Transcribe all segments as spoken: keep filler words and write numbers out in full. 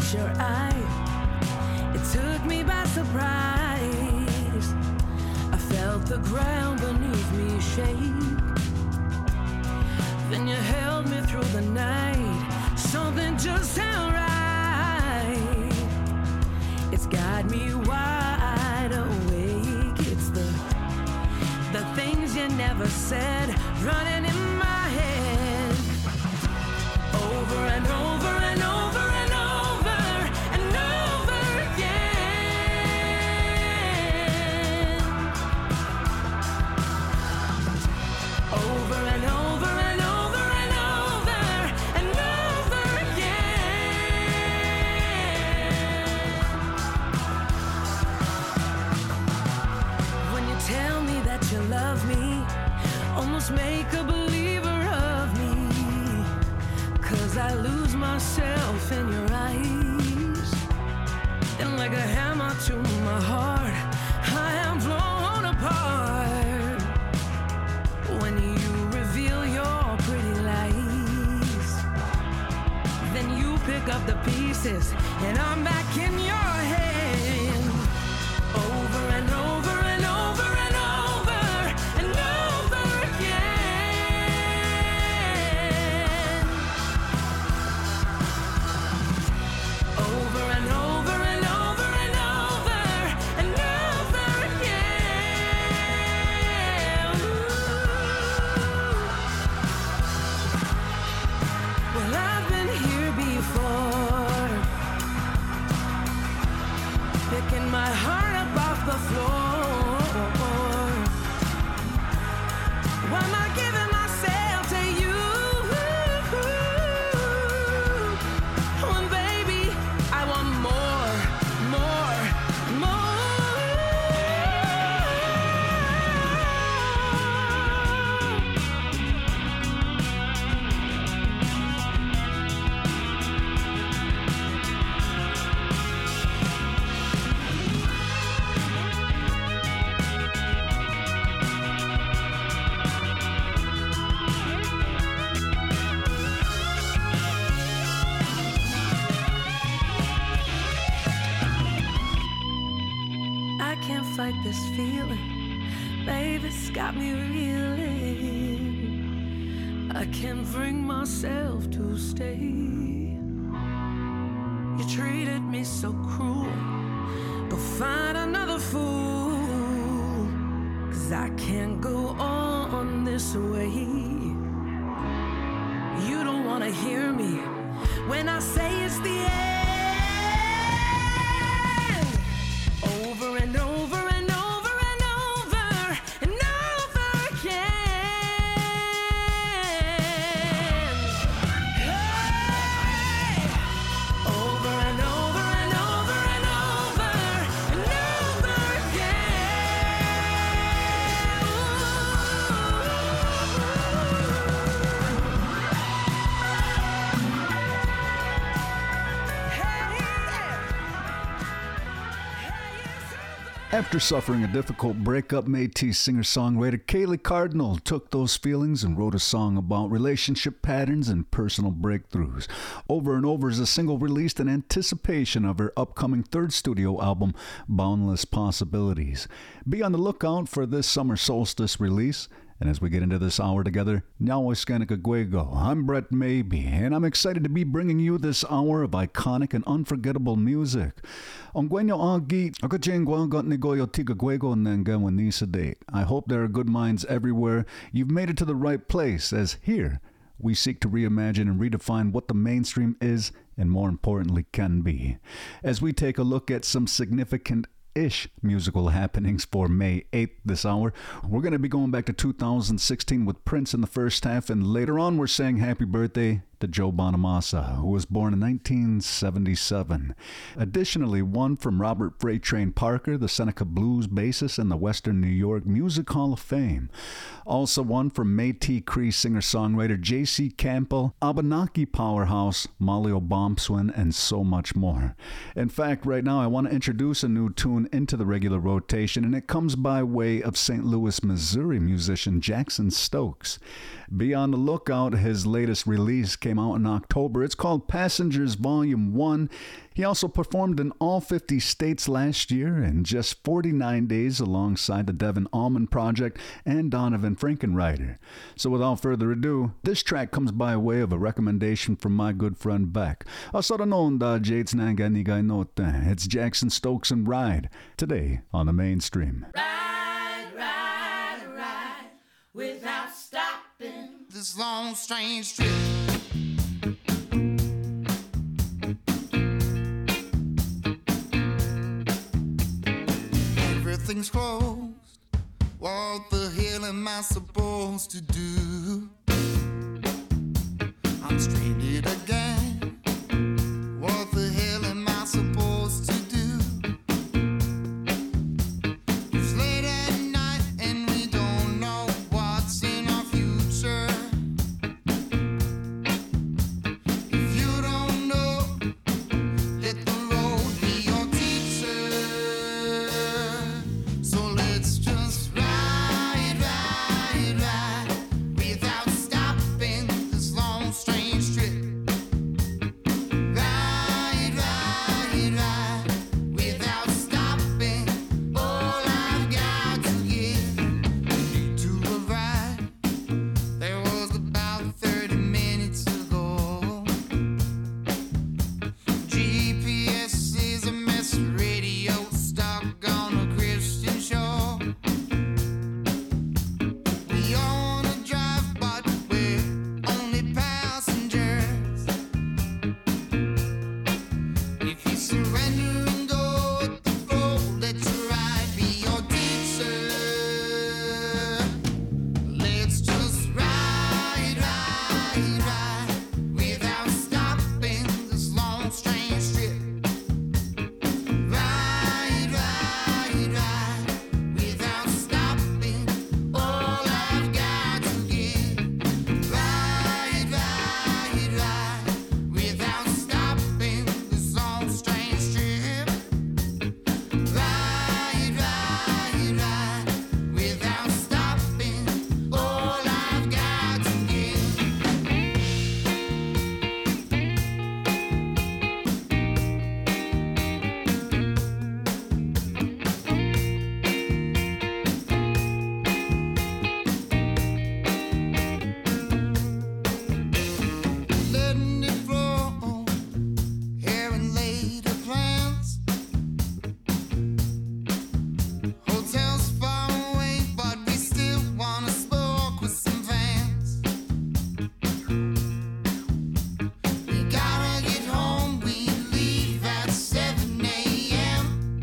your eye, it took me by surprise. I felt the ground beneath me shake. Then you held me through the night. Something just sound right. It's got me wide awake. It's the the things you never said running in my head. Over and over and over and over and over again. Over and over and over and over and over again. When you tell me that you love me, almost make a believer of me. 'Cause I lose myself in your eyes. And like a hammer to my heart, I am blown apart. When you reveal your pretty lies, then you pick up the pieces and I'm back in your hand. Over and over and over and over and over again. Over and over and over and over and over again. Ooh. Well, I've been here before, picking my heart up off the floor. Why am I giving myself to you? When baby, I want more, more, I can't fight this feeling, babe, it's got me reeling. I can't bring myself to stay. You treated me so cruel, go find another fool. 'Cause I can't go on this way. You don't wanna hear me when I say it's the end. Over and over and over and over and over again. Hey! Over and over and over and over and over again. After suffering a difficult breakup, Métis singer-songwriter Kaylee Cardinal took those feelings and wrote a song about relationship patterns and personal breakthroughs. Over and Over is a single released in anticipation of her upcoming third studio album, Boundless Possibilities. Be on the lookout for this summer solstice release. And as we get into this hour together, Nyawaskanikagwego, I'm Brett Maybe, and I'm excited to be bringing you this hour of iconic and unforgettable music. Ongwenyo agi, akachengwangot nigoyo tigagwego nengawanisade. I hope there are good minds everywhere. You've made it to the right place, as here we seek to reimagine and redefine what the mainstream is, and more importantly, can be. As we take a look at some significant ish musical happenings for May eighth this hour. We're going to be going back to two thousand sixteen with Prince in the first half, and later on we're saying happy birthday to Joe Bonamassa, who was born in nineteen seventy-seven. Additionally, one from Robert Freight Train Parker, the Seneca Blues bassist in the Western New York Music Hall of Fame. Also one from Métis Cree singer-songwriter J C Campbell, Abenaki powerhouse Molly O'Bompswin, and so much more. In fact, right now I want to introduce a new tune into the regular rotation, and it comes by way of Saint Louis, Missouri musician Jackson Stokes. Be on the lookout. His latest release came came out in October. It's called Passengers Volume one. He also performed in all fifty states last year in just forty-nine days alongside the Devin Allman Project and Donovan Frankenreiter. So without further ado, this track comes by way of a recommendation from my good friend Beck. It's Jackson Stokes and Ride, today on the Mainstream. Ride, ride, ride, without stopping. This long, strange trip. Everything's closed. What the hell am I supposed to do? I'm stranded again. What the hell am I supposed to do? It's late at night and we don't know what's in our future. If you don't know, let the road be your teacher. So let's just ride, ride, ride without stopping this long, strange trip. Ride, ride, ride without stopping. All I've got to give to a ride. There was about thirty minutes ago. G P S is a mess, radio stuck on a Christian show. We all wanna drive, but we're only passengers. If you surrender and go with the flow, let your ride be your teacher. Let's just ride, ride, ride without stopping this long, strange trip. Ride, ride, ride without stopping. All I've got to give. Ride, ride, ride without stopping this long, strange trip. Ride, ride, ride without stopping. All I've got to give. Letting it flow, hearing later plans. Hotels far away, but we still wanna smoke with some fans. We gotta get home, we leave at seven a.m.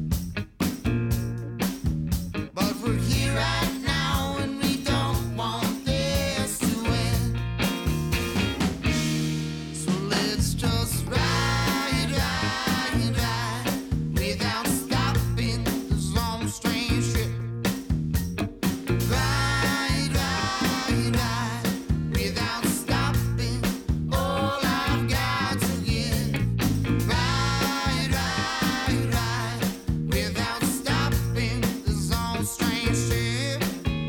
But we're here right now and we don't want this to end. So let's just ride, ride, ride without stopping this long, strange trip. Ride, ride, ride without stopping. All I've got to give. Ride, ride, ride without stopping this long, strange trip.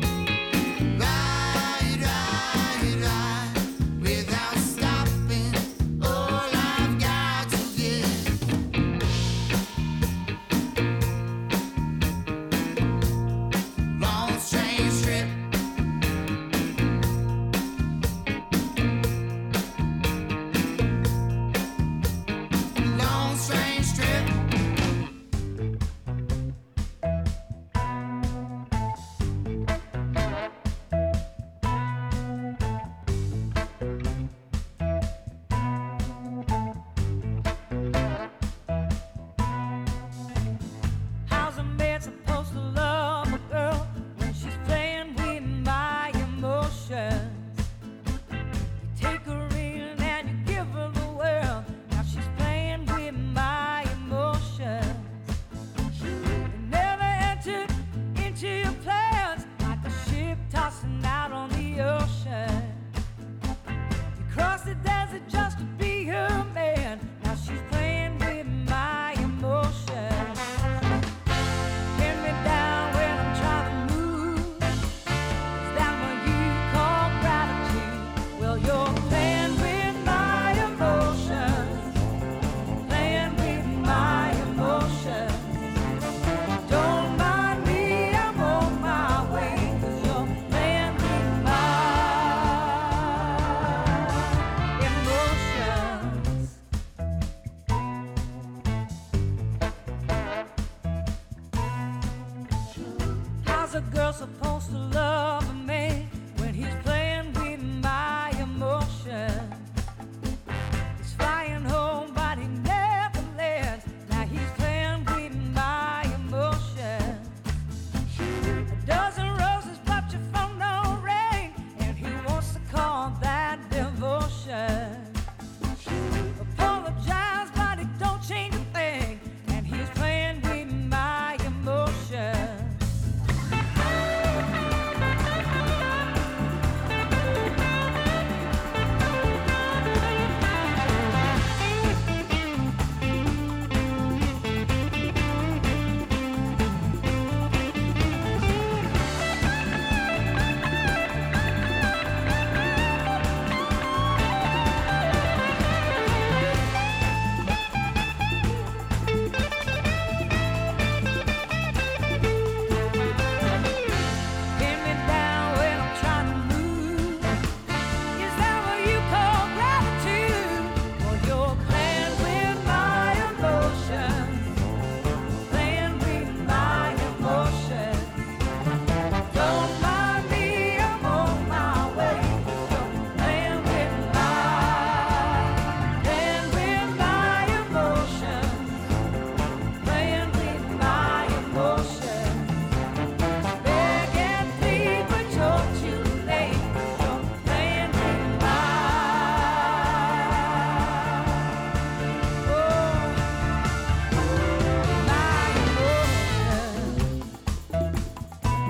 Ride, ride, ride without stopping. All I've got to give. Long, strange trip. Long, strange trip. How's a man supposed to love a girl when she's playing with my emotions? You take her in and you give her the world. Now she's playing with my emotions. You never entered into your plans like a ship tossing out on the ocean. You crossed the desert just to be her man. Now she's playing with my emotions. Pin me down when I'm trying to move. Is that what you call gratitude? Well, you're playing with a girl supposed to love a man when he's playing with my emotions? He's flying home, but he never lands. Now he's playing with my emotions. A dozen roses, but you found no rain, and he wants to call that devotion. Apologize, but it don't change a thing, and he's playing with my emotions. Pin me down when I'm trying to move. Is that what you call gratitude? Well, you're playing with my emotions, playing with my emotions. Don't mind me, I'm on my way. You're playing with my, playing with my emotions, playing with my emotions. Beg and plead, but you're too late. You're playing with my, oh, my emotions.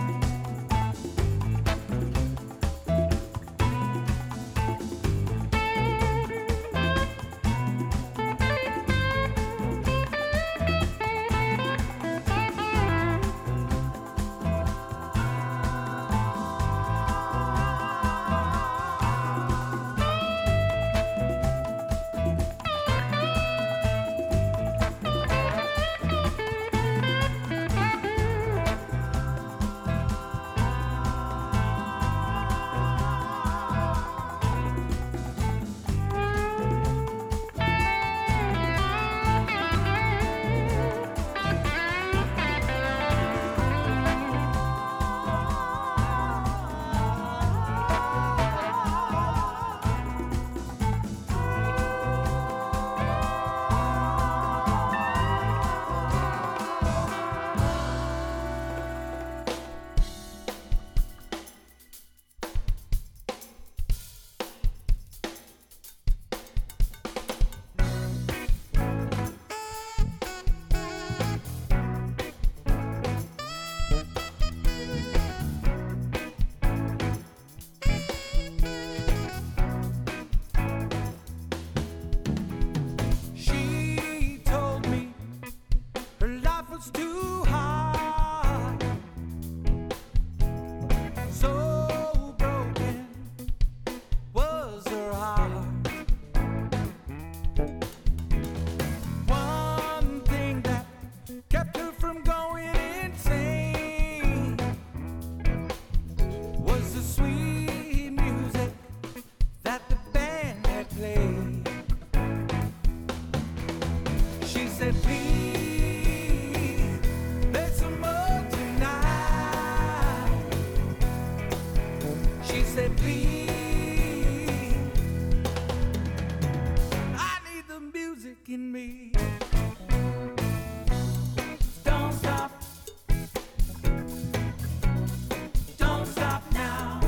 She told me her life was too hard, so broken was her heart. One thing that kept her from going insane was the sweet music that the band had played. She said, please, play some more tonight. She said, please, I need the music in me. Don't stop. Don't stop now.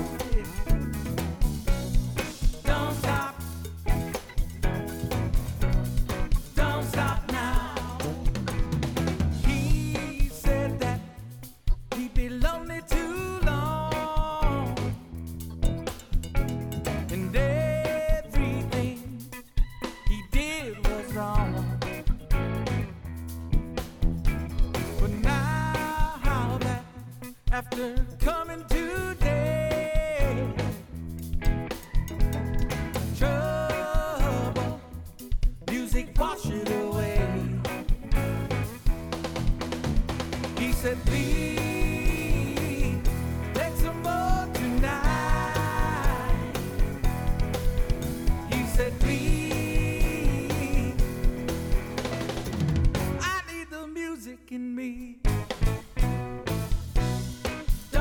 Don't stop. Don't stop now. He said that he'd be lonely too long, and everything he did was wrong. But now that after coming today, trouble, music wash it away. He said, please, take some more tonight. He said, please, I need the music in me.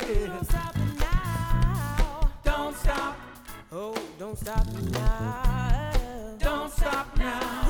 Don't stop it now. Don't stop. Oh, don't stop it now. Don't stop now.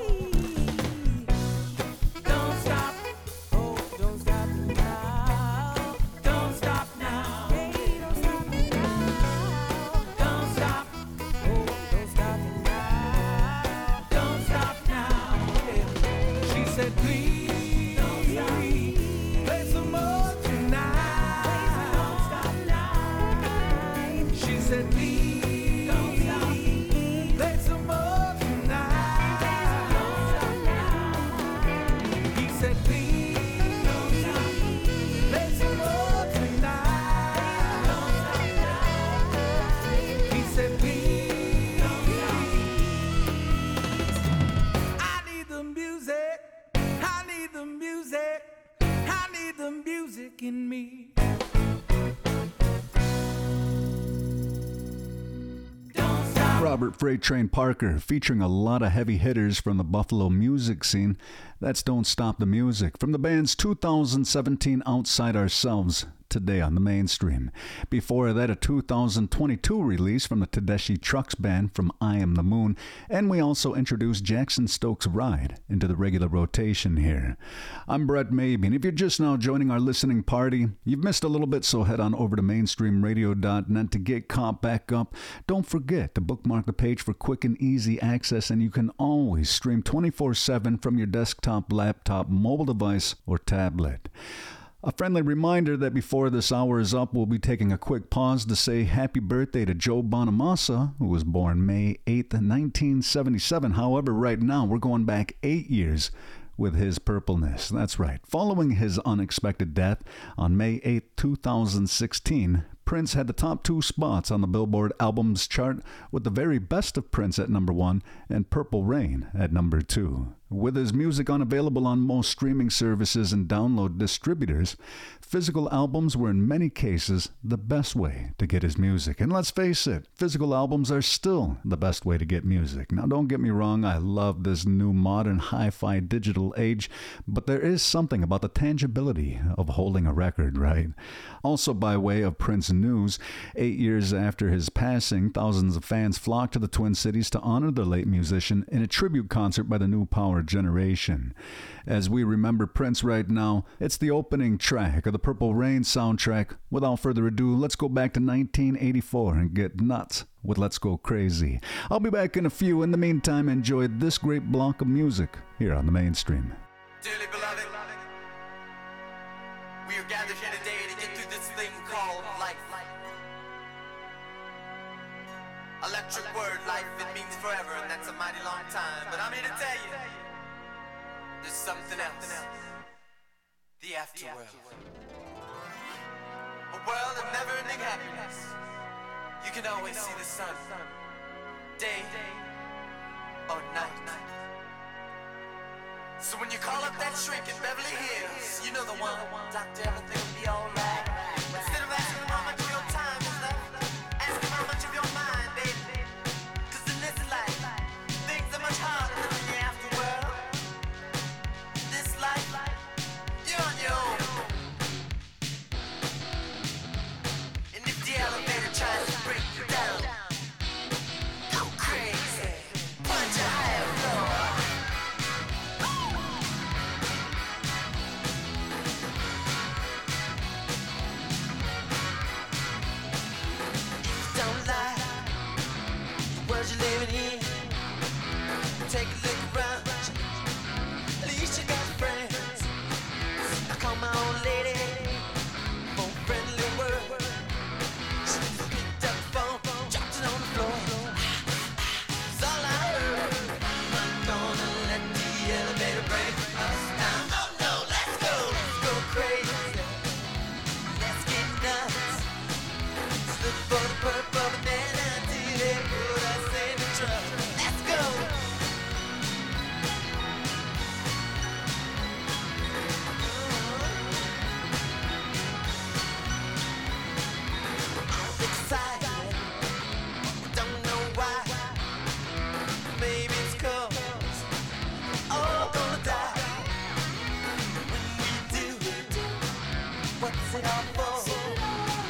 Don't stop. Oh, don't stop it now. Don't stop now. Hey, don't stop it now. Don't stop. Oh, don't stop it now. Don't stop now. Yeah. She said, please, don't stop. Play some more tonight. Don't stop now. She said, please, don't stop. Play some more tonight. Don't stop now. He said, please, don't stop. Play some more tonight. Don't stop now. He said, please, don't stop. I need the music. I need the music. I need the music in me. Don't stop. Robert Freight Train Parker, featuring a lot of heavy hitters from the Buffalo music scene. That's Don't Stop the Music, from the band's two thousand seventeen Outside Ourselves, today on the mainstream. Before that, a two thousand twenty-two release from the Tedeschi Trucks Band, from I Am the Moon, and we also introduced Jackson Stokes' Ride into the regular rotation here. I'm Brett Maybe, and if you're just now joining our listening party, you've missed a little bit, so head on over to mainstream radio dot net to get caught back up. Don't forget to bookmark the page for quick and easy access, and you can always stream twenty-four seven from your desktop, laptop, mobile device, or tablet. A friendly reminder that before this hour is up, we'll be taking a quick pause to say happy birthday to Joe Bonamassa, who was born May eighth, nineteen seventy-seven. However, right now we're going back eight years with his purpleness. That's right. Following his unexpected death on May eighth, two thousand sixteen, Prince had the top two spots on the Billboard Albums chart, with The Very Best of Prince at number one and Purple Rain at number two. With his music unavailable on most streaming services and download distributors, physical albums were in many cases the best way to get his music. And let's face it, physical albums are still the best way to get music. Now, don't get me wrong, I love this new modern hi-fi digital age, but there is something about the tangibility of holding a record, right? Also, by way of Prince news, eight years after his passing, thousands of fans flocked to the Twin Cities to honor the late musician in a tribute concert by the New Power Generation. As we remember Prince right now, it's the opening track of the Purple Rain soundtrack. Without further ado, let's go back to nineteen eighty-four and get nuts with Let's Go Crazy. I'll be back in a few. In the meantime, enjoy this great block of music here on the mainstream. Dearly beloved, we are gathered here today to get through this thing called life. Electric word, life, it means forever, and that's a mighty long time. But I'm here to tell you, there's something else. The afterworld. A world of never-ending happiness. You can always see the sun, day or night. So when you call up that shrink in Beverly Hills, you know the one, doctor, everything will be alright. Instead of asking him how much of your time is left, ask him how much of your mind, baby. Cause in this life, things are much harder than in the afterworld. This life, you're on your own. And if the elevator tries to break you down, go crazy, punch a higher floor. You're living in. Take a look around. At least you got friends. I call my old lady for a friendly word. She picked up the phone, dropped it on the floor. It's all I heard. I'm gonna let the elevator break us down. Oh no, let's go, let's go crazy. Let's get nuts. Let's look for the purple banana till they put us in the truck. Let's go. I'm excited. Don't know why. Maybe it's 'cause we're all gonna die. When we do, what's it all for?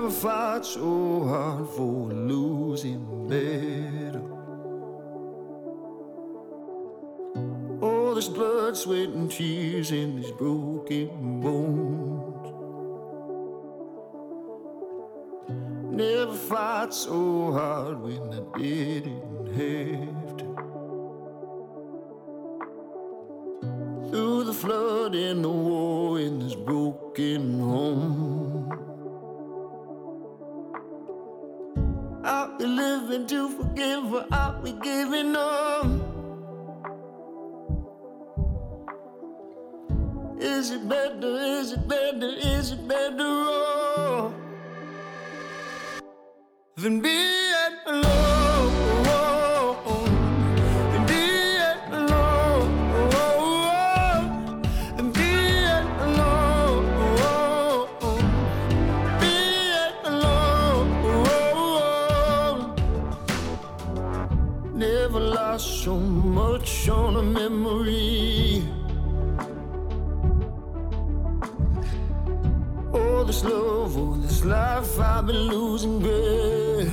Never fought so hard for a losing battle. All this blood, sweat, and tears and these broken bones. Never fought so hard when I didn't have to. Through the flood and the war in this broken home, I'll be living to forgive, or I'll be giving up. Is it better, is it better, is it better oh, than being alone? Than being alone? Than being alone? Being alone. Never lost so much on a memory. All this love, all this life I've been losing, girl.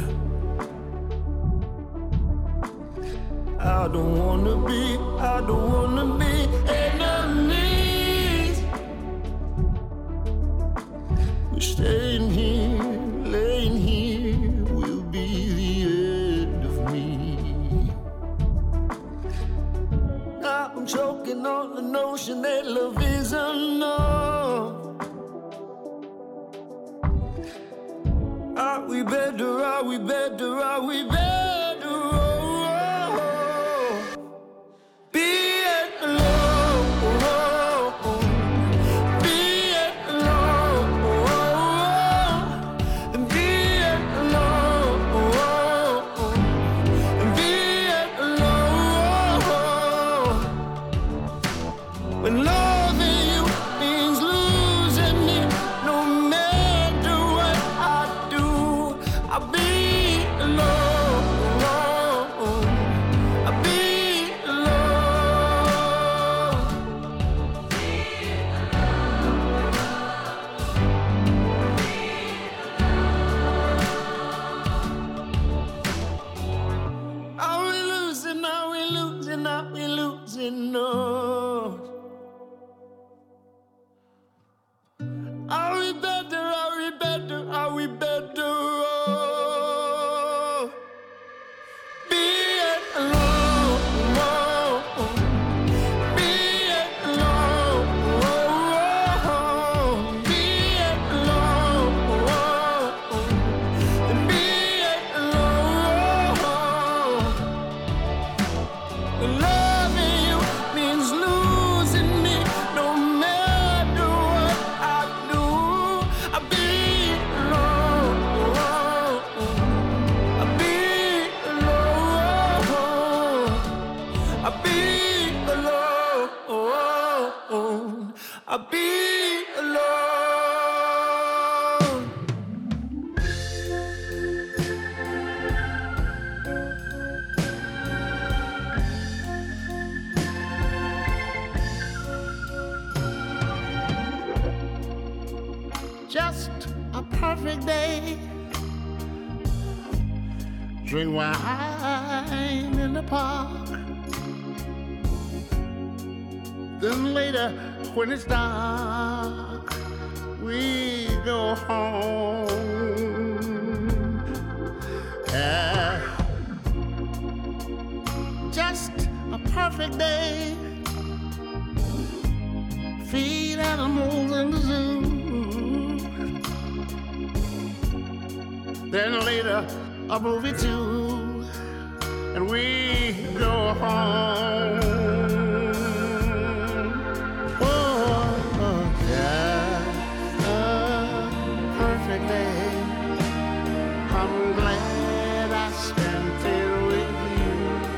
I don't wanna be, I don't wanna be enemies. We're staying here, laying here, will be the end of me. Now I'm choking on the notion that love is enough. Are we better, are we better, are we better oh, being alone, being alone, and being alone, and being alone. When loving you means losing me, no matter what I do, I'll be alone, I'll be alone. Are we losing, are we losing, are we losing, no? Are we better, are we better, are we better oh, being alone, being alone, being alone, and being alone. Loving you means losing me, no matter what I do. I'll be alone, I'll be alone, I'll be alone, I'll be alone. Just a perfect day. Drink wine in the park. Then later, when it's dark, we go home. Yeah. Just a perfect day. Feed animals in the zoo. Then later, a movie too, and we go home. Oh, just a perfect day. I'm glad I spent it with you.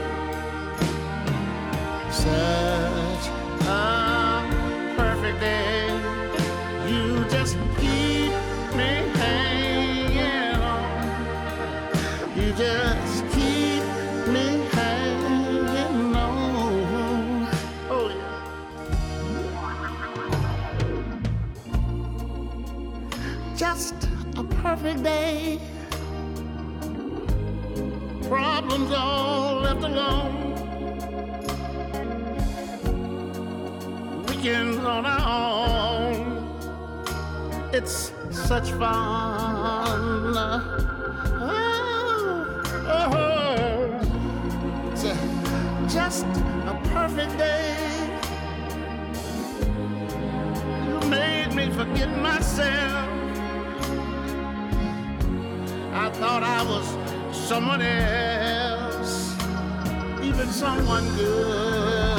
Such a perfect day. You just keep me hanging on. You just keep me hanging on. Oh yeah. Just a perfect day. Problems all left alone. Weekends on our own. It's such fun. Oh, oh. It's a, just a perfect day. You made me forget myself. I thought I was someone else, even someone good.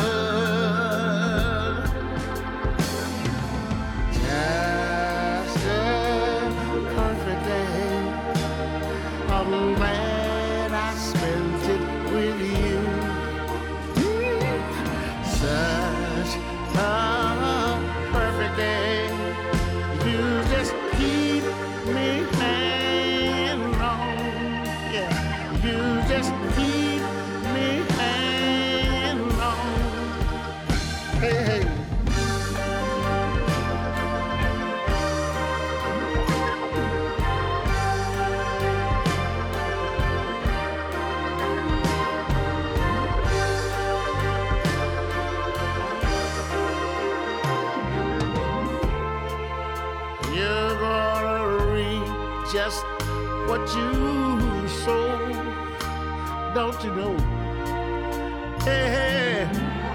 Just a perfect day. I'm glad I spent it with you. Such a perfect day. You just keep me hanging on. Yeah, you just keep me hanging on. Hey, hey. You're gonna reap just what you sow, don't you know? Hey, hey.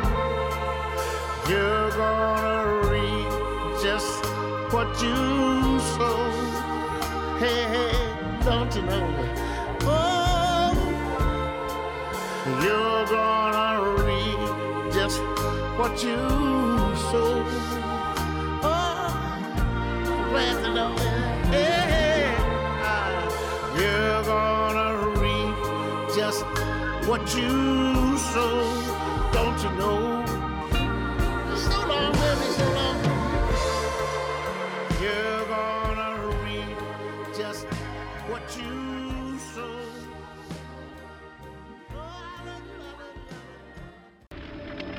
You're gonna reap just what you sow. Hey, hey, don't you know? Oh, you're gonna reap just what you sow. Oh, glad to know that. Hey, hey. Ah, you're gonna reap just what you sow. Don't you know? So long, baby, so long. You're gonna reap just what you sow. Oh, I love you, I love you, I love you.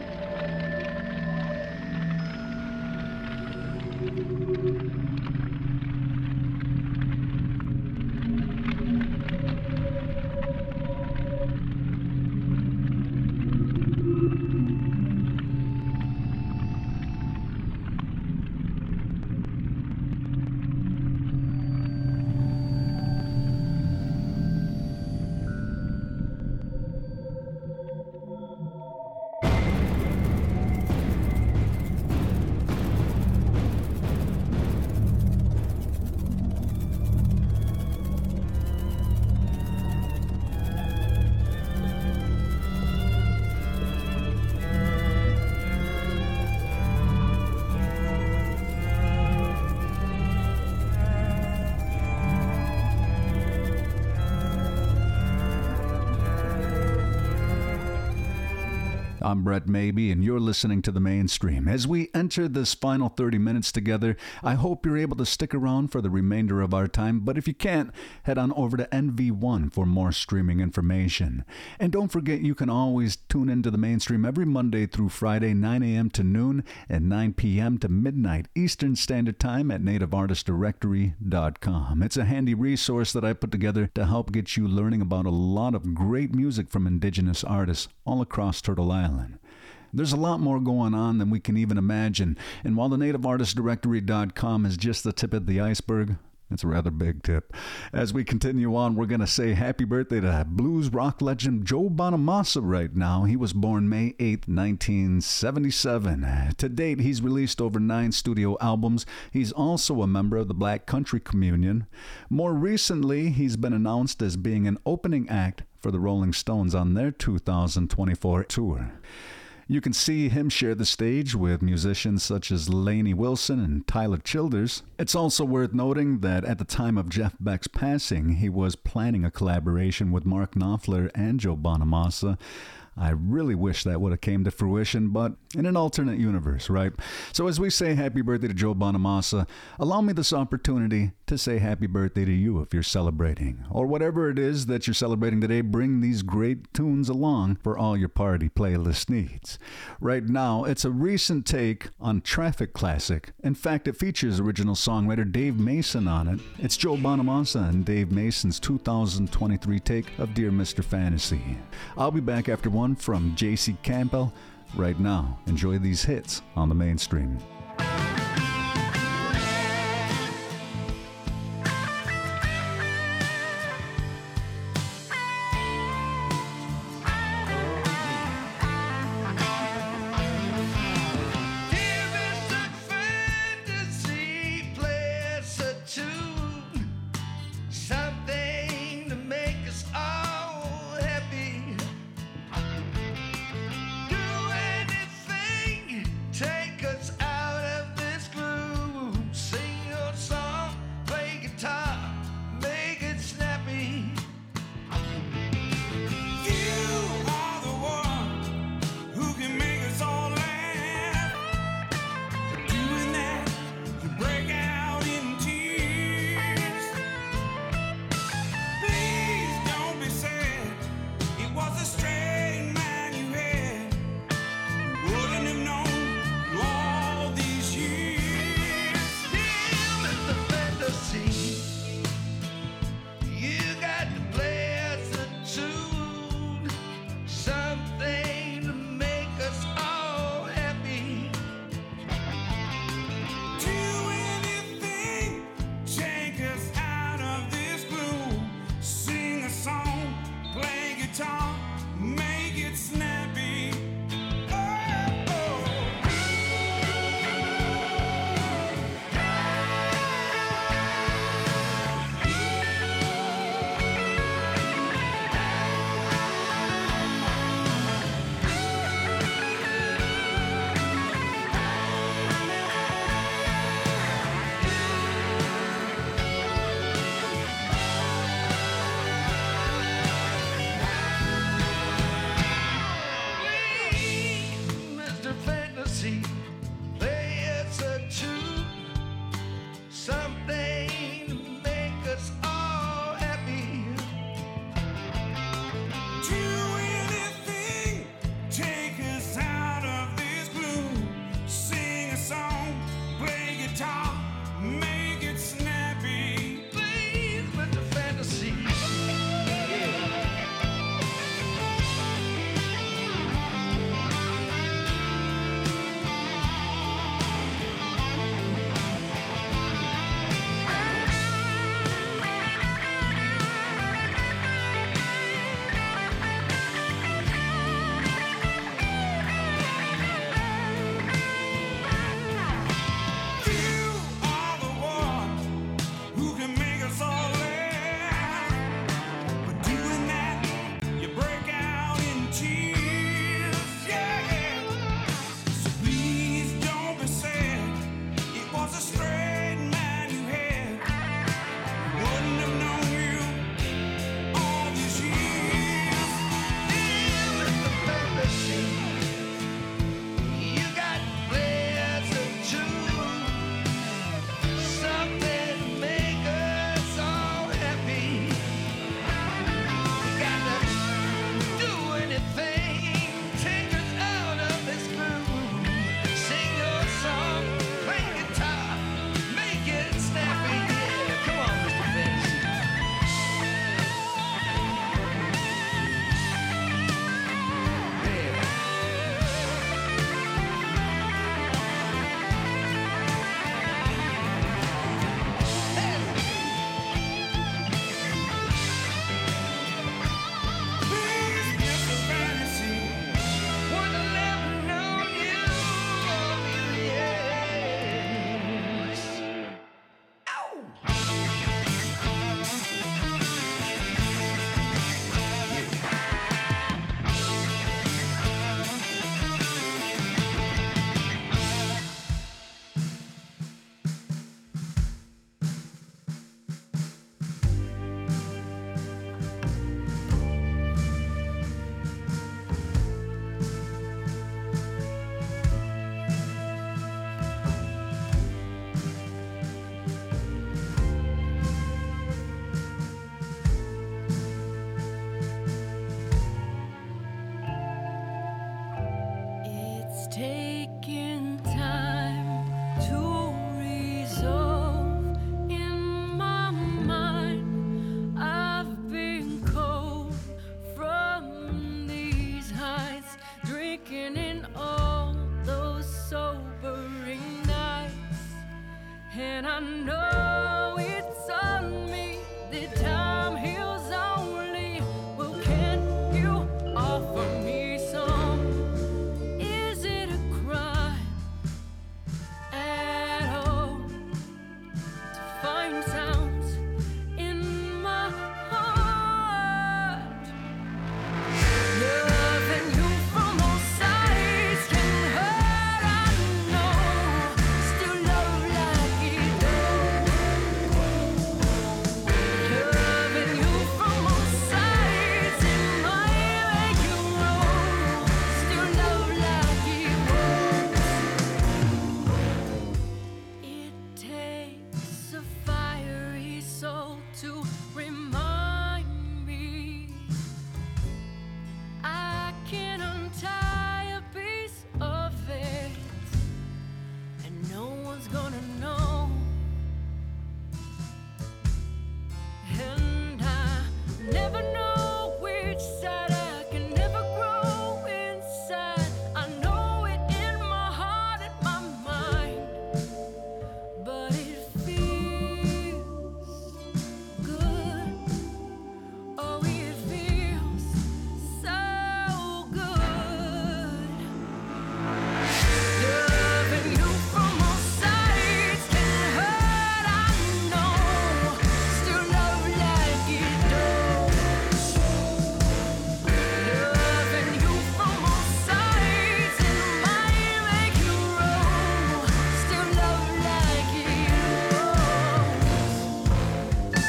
I'm Brett Maybe, and you're listening to The Mainstream. As we enter this final thirty minutes together, I hope you're able to stick around for the remainder of our time, but if you can't, head on over to N V one for more streaming information. And don't forget, you can always tune into The Mainstream every Monday through Friday, nine a.m. to noon and nine p.m. to midnight Eastern Standard Time at native artist directory dot com. It's a handy resource that I put together to help get you learning about a lot of great music from indigenous artists all across Turtle Island. There's a lot more going on than we can even imagine, and while the native artist directory dot com is just the tip of the iceberg, it's a rather big tip. As we continue on, we're going to say happy birthday to blues rock legend Joe Bonamassa right now. He was born May eighth, nineteen seventy-seven. To date, he's released over nine studio albums. He's also a member of the Black Country Communion. More recently, he's been announced as being an opening act for the Rolling Stones on their two thousand twenty-four tour. You can see him share the stage with musicians such as Lainey Wilson and Tyler Childers. It's also worth noting that at the time of Jeff Beck's passing, he was planning a collaboration with Mark Knopfler and Joe Bonamassa I really wish that would have came to fruition, but in an alternate universe, right? So as we say happy birthday to Joe Bonamassa, allow me this opportunity to say happy birthday to you if you're celebrating. Or whatever it is that you're celebrating today, bring these great tunes along for all your party playlist needs. Right now, it's a recent take on Traffic Classic. In fact, it features original songwriter Dave Mason on it. It's Joe Bonamassa and Dave Mason's two thousand twenty-three take of Dear Mister Fantasy. I'll be back after one from J C Campbell. Right now, enjoy these hits on the mainstream. Take us out. remind me I can untie a piece of it and no one's gonna know. And I never know which side I can never grow inside. I know it in my heart and my mind, but it feels good. Oh, it feels so good. Loving you from all sides can hurt, I know. Still love like it does. Loving you from all sides it might make you wrong. Still love like it does.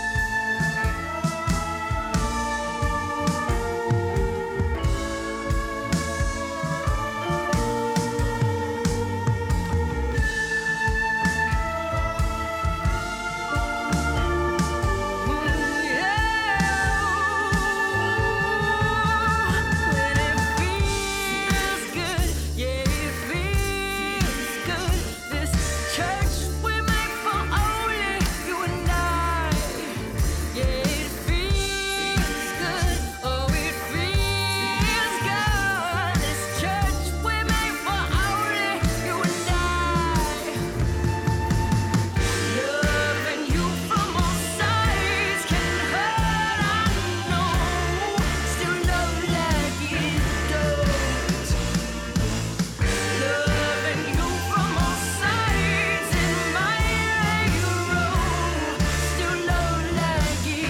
When it feels good, yeah, it feels good. This church we make for only you and I. Yeah, it feels good. Oh, it feels good. This church we make for only you and I. Loving you from all sides can hurt, I know. Still love like it does. Loving you from all sides it might make you wrong. Still love like it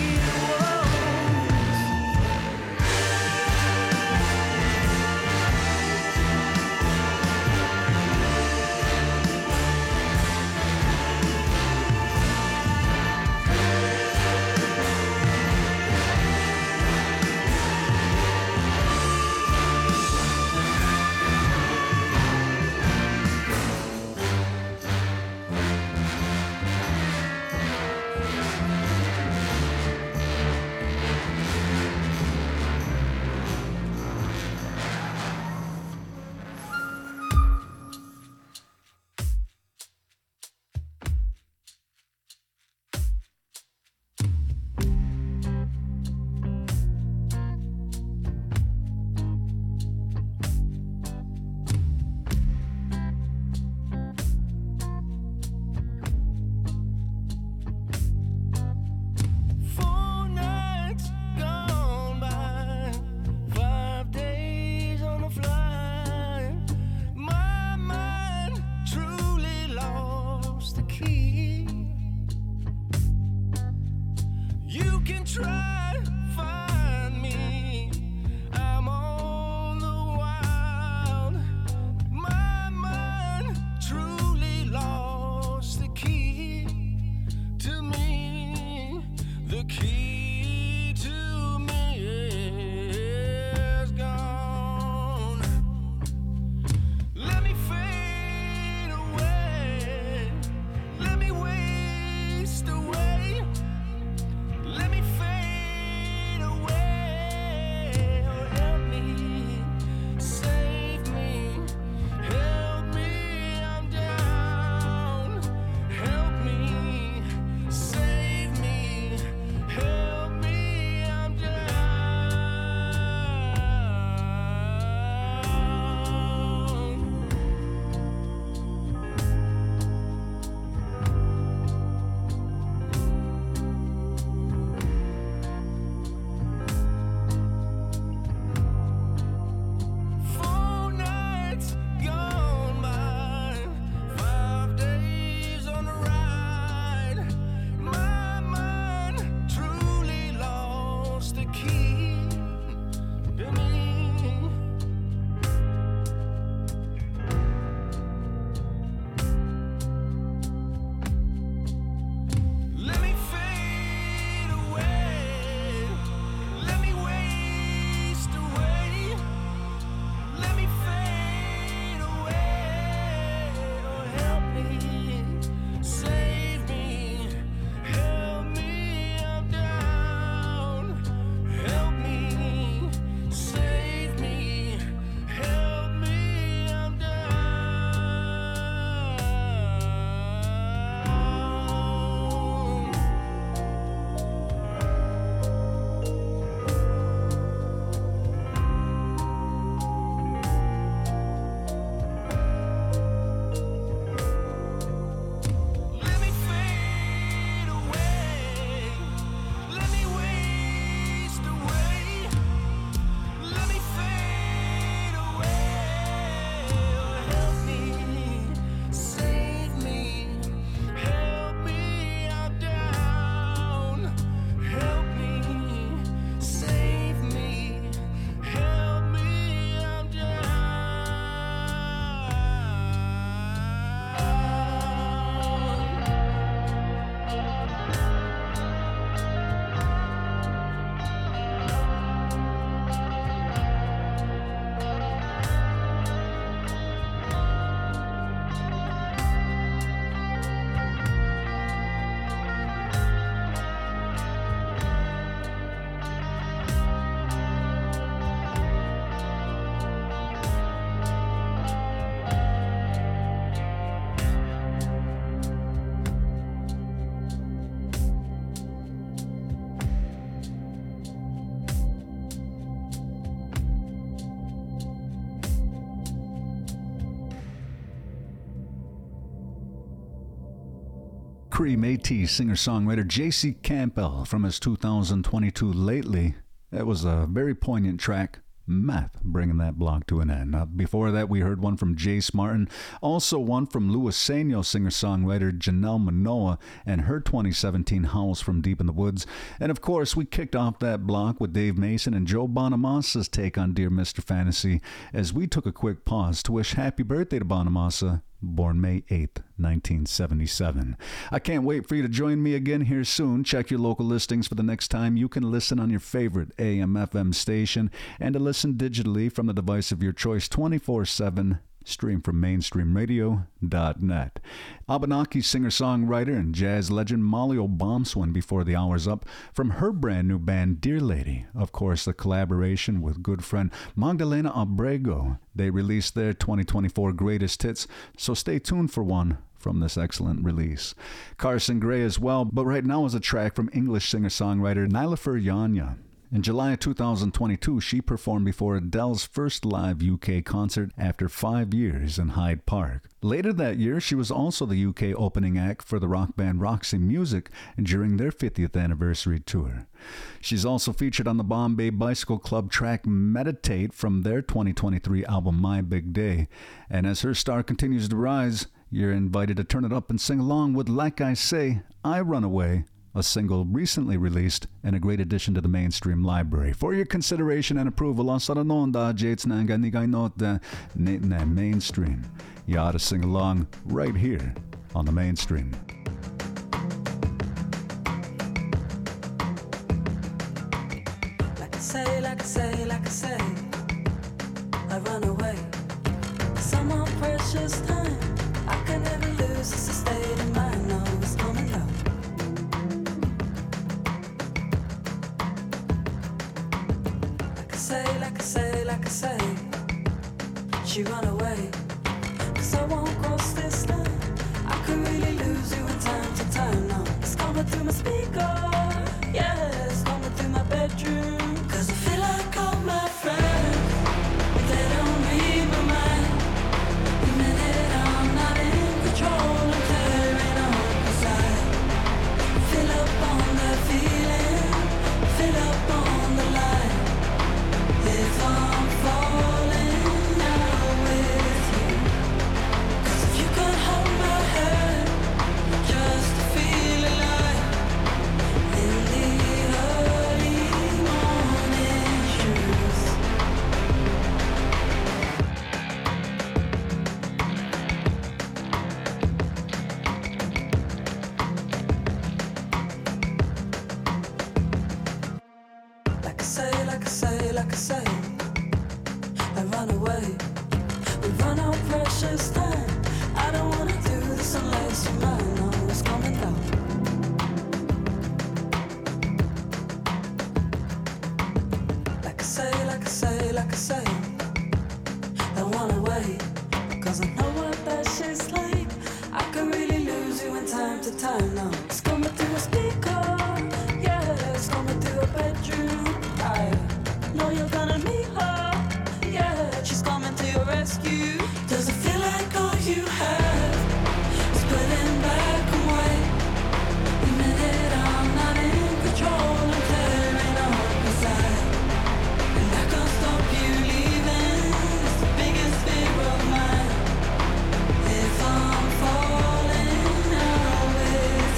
Four nights gone by, five days on the fly. My mind truly lost the key. You can try find me. I'm on the wild. My mind truly lost the key to me. The key to me is gone. Let me fade away. Let me waste away. Let me fade away. Oh, help me, save me, help me, I'm down. Help me, save me, help Cree Métis singer-songwriter J C Campbell from his two thousand twenty-two Lately. That was a very poignant track. Meth, bringing that block to an end. Now, before that, we heard one from Jace Martin, also one from Luiseno singer-songwriter Janelle Manoa and her twenty seventeen Howls from Deep in the Woods. And of course, we kicked off that block with Dave Mason and Joe Bonamassa's take on Dear Mister Fantasy as we took a quick pause to wish happy birthday to Bonamassa, born May eighth, nineteen seventy-seven. I can't wait for you to join me again here soon. Check your local listings for the next time you can listen on your favorite A M F M station and to listen digitally from the device of your choice twenty-four seven. Stream from mainstream radio dot net. Abenaki singer-songwriter and jazz legend Molly O'Bomswin before the hour's up from her brand new band Dear Lady. Of course, the collaboration with good friend Magdalena Abrego. They released their twenty twenty-four greatest hits, so stay tuned for one from this excellent release. Carson Gray as well, but right now is a track from English singer-songwriter Nilofer Yanya. In July of two thousand twenty-two, she performed before Adele's first live U K concert after five years in Hyde Park. Later that year, she was also the U K opening act for the rock band Roxy Music during their fiftieth anniversary tour. She's also featured on the Bombay Bicycle Club track Meditate from their twenty twenty-three album My Big Day. And as her star continues to rise, you're invited to turn it up and sing along with Like I Say, I Run Away, a single recently released and a great addition to the mainstream library. For your consideration and approval, on Saranonda Jates Nanganigay Nota Nitna Mainstream. You ought to sing along right here on the mainstream. Like I say, like I say, like I say, I run away. Some more precious time I can never lose. It's a state of mind, no, it's coming down. Like I say, like I say, she run away. Cause I won't cross this line. I could really lose you in time to time now. It's coming through my speaker, yeah, it's coming through my bedroom. Cause I feel like all my friends, they don't read my mind. The minute I'm not in control, I'm tearing up inside. Fill up on that feeling, fill up on the line. If I'm falling now with you, 'cause if you could hold my hand just to feel alive in the early morning shoes. Like I say, like I say, like I say, I run away. We run out precious time. I don't wanna do this unless you're mine. No, it's coming down. Like I say, like I say, like I say, I run away. Cause I know what that shit's like. I can really lose you in time to time now. It's coming through a speaker, yeah, it's coming through a bedroom. I know you're gonna meet her, yeah, she's coming to your rescue. Does it feel like all you have is putting back away? The minute I'm not in control, I'm tearing up inside. And I can't stop you leaving, it's the biggest fear of mine. If I'm falling out with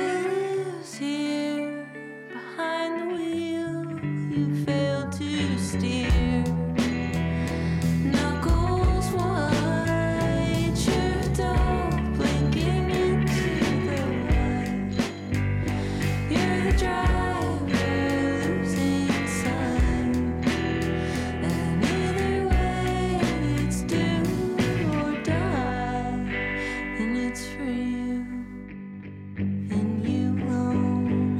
lives here behind the wheel you failed to steer. Knuckles white, shirt off, blinking into the light. You're the driver losing sight, and either way it's do or die, and it's for you and you alone.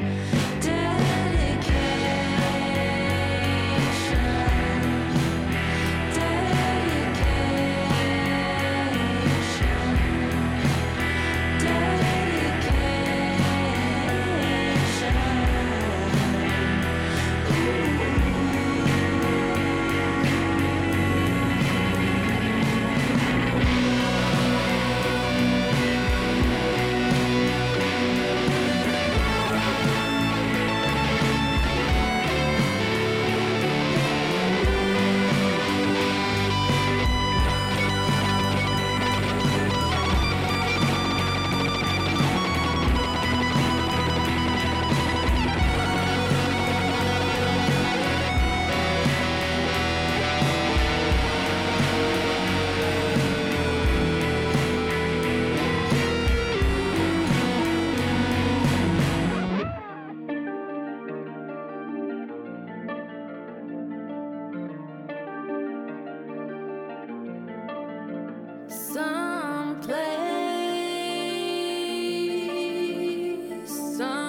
Someplace,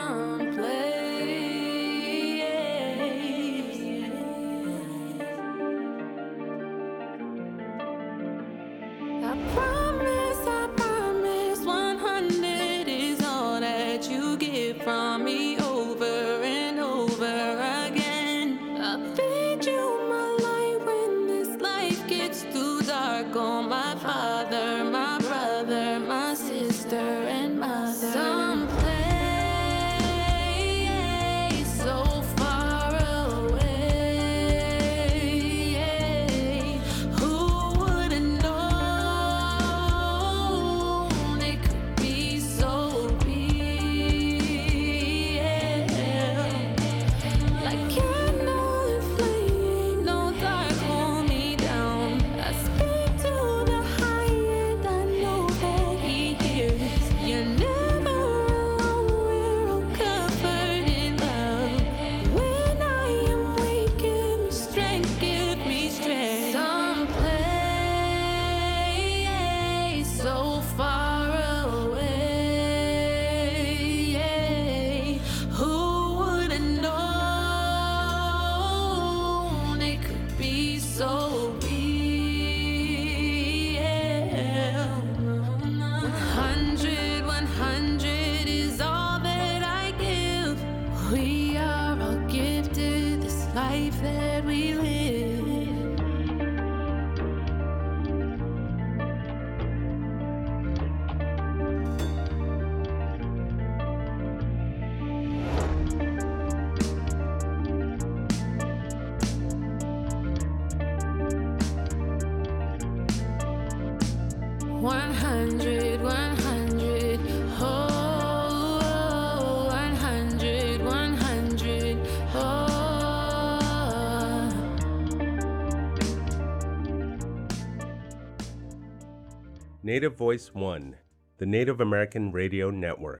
someplace. I promise, I promise, one hundred is all that you get from me over and over again. I'll feed you my light when this life gets too dark. Oh, my father, my brother, my sister, and mother. Someplace so far away, who would have known it could be so real? Like candle and flame, no dark hold me down. I speak to the high end, I know that he hears. You're never alone, we're all covered in love. When I am weak, give me strength, give me strength. Someplace so far away, who would have known it could be so real? one hundred, one hundred is all that I give. We are all gifted this life that we live. One hundred, one hundred, oh, one hundred, one hundred, oh. Native Voice One, the Native American Radio Network.